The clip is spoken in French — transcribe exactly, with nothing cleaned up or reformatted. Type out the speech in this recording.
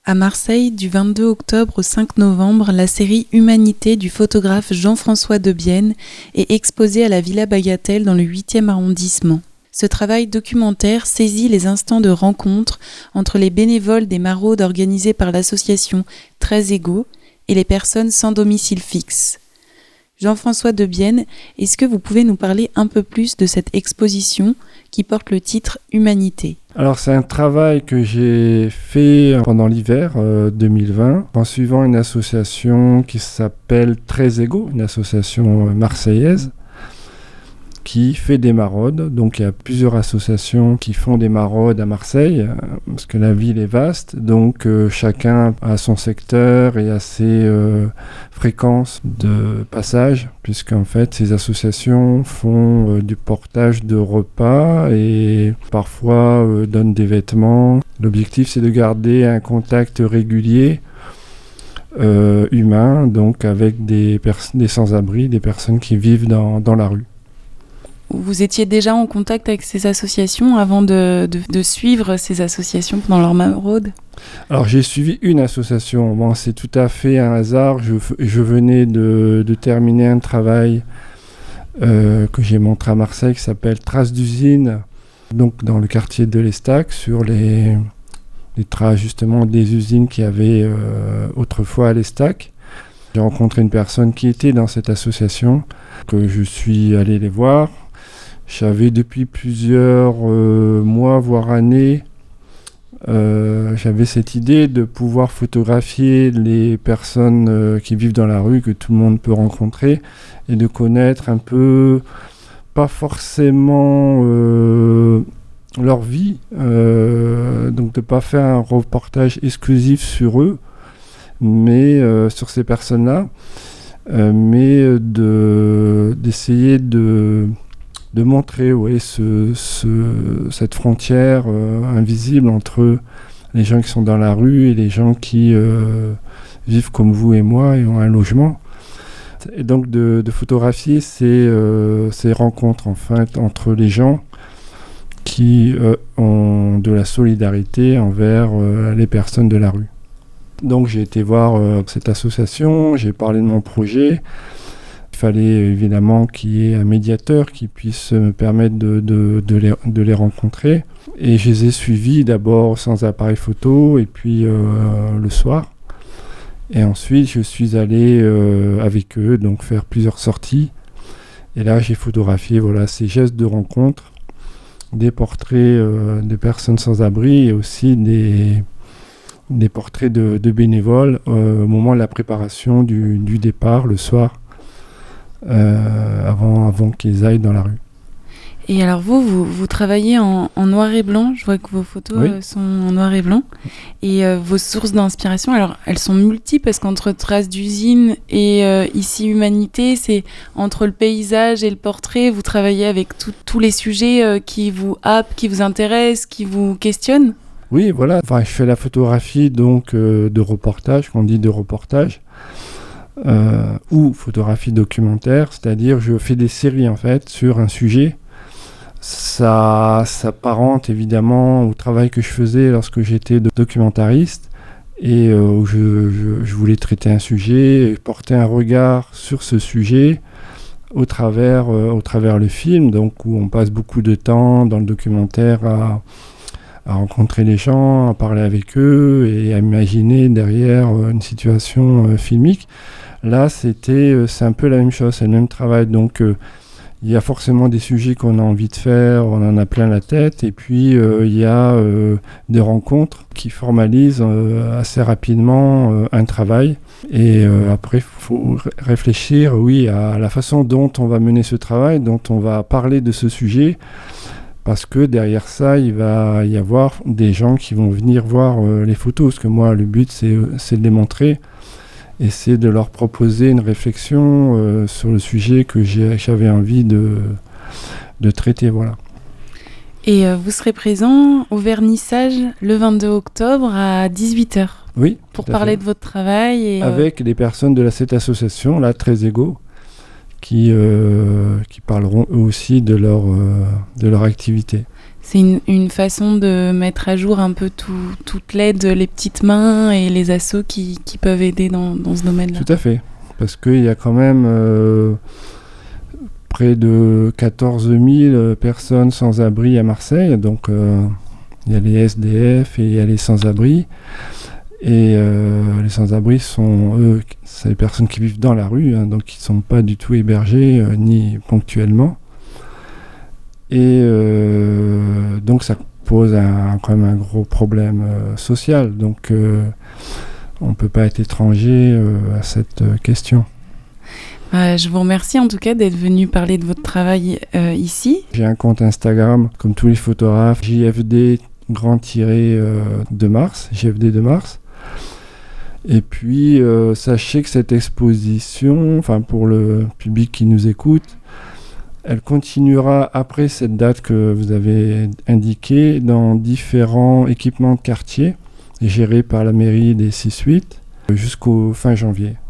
À Marseille, du vingt-deux octobre au cinq novembre, la série Humanité du photographe Jean-François Debienne est exposée à la Villa Bagatelle dans le huitième arrondissement. Ce travail documentaire saisit les instants de rencontre entre les bénévoles des maraudes organisées par l'association Très Égaux et les personnes sans domicile fixe. Jean-François Debienne, est-ce que vous pouvez nous parler un peu plus de cette exposition qui porte le titre Humanité ? Alors c'est un travail que j'ai fait pendant l'hiver euh, deux mille vingt en suivant une association qui s'appelle Très Égaux, une association marseillaise qui fait des maraudes. Donc il y a plusieurs associations qui font des maraudes à Marseille, parce que la ville est vaste, donc euh, chacun a son secteur et a ses euh, fréquences de passage, puisqu'en fait ces associations font euh, du portage de repas et parfois euh, donnent des vêtements. L'objectif c'est de garder un contact régulier euh, humain, donc avec des, pers- des sans-abri, des personnes qui vivent dans, dans la rue. Vous étiez déjà en contact avec ces associations avant de, de, de suivre ces associations pendant leur maraude ? Alors j'ai suivi une association, bon, c'est tout à fait un hasard, je, je venais de, de terminer un travail euh, que j'ai montré à Marseille qui s'appelle Traces d'usine, donc dans le quartier de l'Estac, sur les, les traces justement des usines qu'il y avait euh, autrefois à l'Estac. J'ai rencontré une personne qui était dans cette association, que je suis allé les voir. J'avais depuis plusieurs euh, mois, voire années, euh, j'avais cette idée de pouvoir photographier les personnes euh, qui vivent dans la rue, que tout le monde peut rencontrer, et de connaître un peu, pas forcément euh, leur vie, euh, donc de ne pas faire un reportage exclusif sur eux, mais euh, sur ces personnes-là, euh, mais de, d'essayer de... de montrer ouais, ce, ce, cette frontière euh, invisible entre les gens qui sont dans la rue et les gens qui euh, vivent comme vous et moi et ont un logement. Et donc de, de photographier ces, euh, ces rencontres en fait, entre les gens qui euh, ont de la solidarité envers euh, les personnes de la rue. Donc j'ai été voir euh, cette association, j'ai parlé de mon projet. Il fallait évidemment qu'il y ait un médiateur qui puisse me permettre de, de, de, les, de les rencontrer. Et je les ai suivis d'abord sans appareil photo et puis euh, le soir. Et ensuite, je suis allé euh, avec eux, donc faire plusieurs sorties. Et là, j'ai photographié voilà, ces gestes de rencontre, des portraits euh, de personnes sans abri et aussi des, des portraits de, de bénévoles euh, au moment de la préparation du, du départ, le soir. Euh, avant, avant qu'ils aillent dans la rue. Et alors vous, vous, vous travaillez en, en noir et blanc, je vois que vos photos oui. sont en noir et blanc, et euh, vos sources d'inspiration, alors elles sont multiples, parce qu'entre Traces d'usine et euh, ici Humanité, c'est entre le paysage et le portrait, vous travaillez avec tous les sujets euh, qui vous happent, qui vous intéressent, qui vous questionnent ? Oui, voilà, enfin, je fais la photographie donc euh, de reportage, qu'on dit de reportage, Euh, ou photographie documentaire, c'est-à-dire je fais des séries en fait sur un sujet. Ça s'apparente évidemment au travail que je faisais lorsque j'étais documentariste et euh, où je, je, je voulais traiter un sujet, porter un regard sur ce sujet au travers, euh, au travers le film, donc où on passe beaucoup de temps dans le documentaire à, à rencontrer les gens, à parler avec eux et à imaginer derrière euh, une situation euh, filmique. Là, c'était, euh, c'est un peu la même chose, c'est le même travail. Donc, il euh, y a forcément des sujets qu'on a envie de faire, on en a plein la tête. Et puis, il euh, y a euh, des rencontres qui formalisent euh, assez rapidement euh, un travail. Et euh, après, il faut r- réfléchir, oui, à la façon dont on va mener ce travail, dont on va parler de ce sujet. Parce que derrière ça, il va y avoir des gens qui vont venir voir euh, les photos. Parce que moi, le but, c'est, c'est de les montrer. Et c'est de leur proposer une réflexion euh, sur le sujet que j'ai, j'avais envie de, de traiter. Voilà. Et euh, vous serez présent au vernissage le vingt-deux octobre à dix-huit heures. Oui. Pour parler fait. de votre travail. Et, Avec euh... les personnes de la, cette association, là, Très Égaux, qui, euh, qui parleront eux aussi de leur, euh, de leur activité. C'est une, une façon de mettre à jour un peu tout, toute l'aide, les petites mains et les assos qui, qui peuvent aider dans, dans ce domaine-là. Tout à fait, parce qu'il y a quand même euh, près de quatorze mille personnes sans abri à Marseille, donc euh, il y a les S D F et il y a les sans-abri. Et euh, les sans-abri sont, eux, c'est les personnes qui vivent dans la rue, hein, donc qui ne sont pas du tout hébergées, euh, ni ponctuellement. Et euh, donc ça pose un, quand même un gros problème euh, social. Donc euh, on ne peut pas être étranger euh, à cette euh, question. Euh, je vous remercie en tout cas d'être venu parler de votre travail euh, ici. J'ai un compte Instagram, comme tous les photographes, J F D grand tiré euh, de Mars, J F D de Mars. Et puis, euh, sachez que cette exposition, enfin pour le public qui nous écoute, elle continuera après cette date que vous avez indiquée dans différents équipements de quartier gérés par la mairie des six huit jusqu'au fin janvier.